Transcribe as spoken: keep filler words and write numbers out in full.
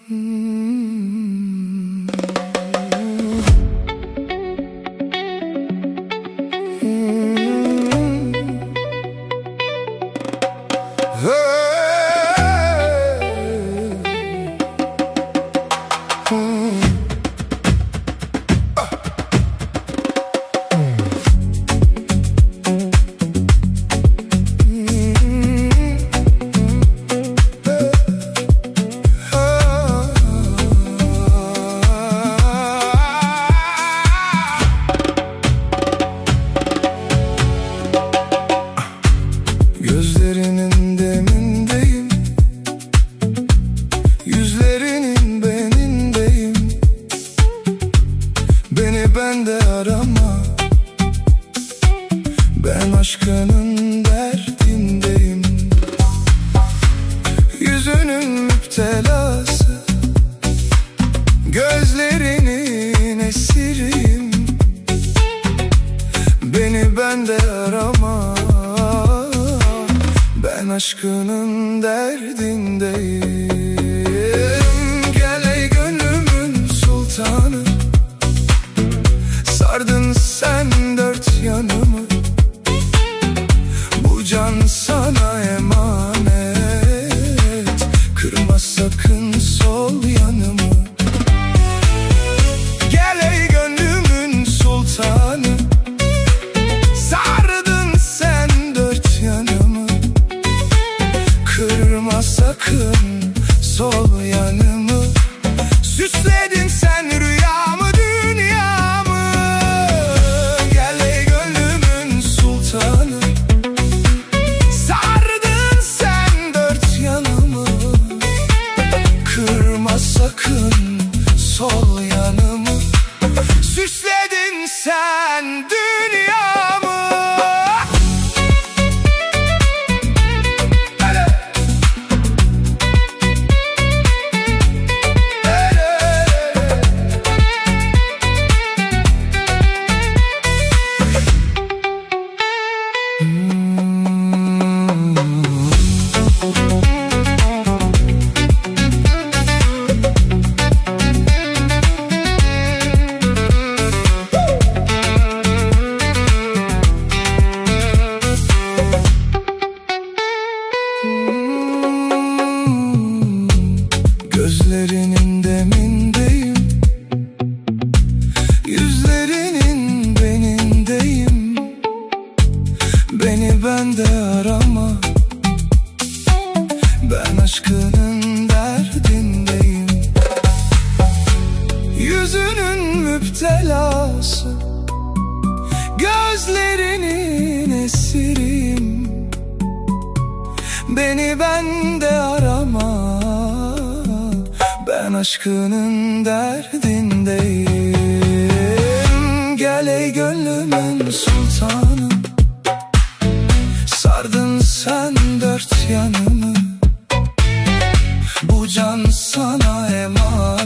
Gözlerinin demindeyim, yüzlerinin benindeyim. Beni bende arama, ben aşkının derdindeyim. Yüzünün müptelası, gözlerinin esiriyim. Beni bende arama, ben aşkının derdindeyim. Gel ey gönlümün sultanı, sardın sen dört yanımı. Bu can sana emanet, kırma sakın sol yanımı. Gel ey gönlümün sultanı, sardın sen dört yanımı. Kırma sakın sol yanımı. Süsledin sen rüyamı, dünyamı. Gel ey gönlümün sultanı, sardın sen dört yanımı. Kırma sakın sol yanımı. Süsledin sen dünyamı. Gözlerinin demindeyim, yüzlerinin benindeyim. Beni bende arama, ben aşkının derdindeyim. Yüzünün müptelası, gözlerinin esiriyim. Beni bende arama, ben aşkının derdindeyim. Gel ey gönlümün sultanı, sardın sen dört yanımı. Bu can sana emanet,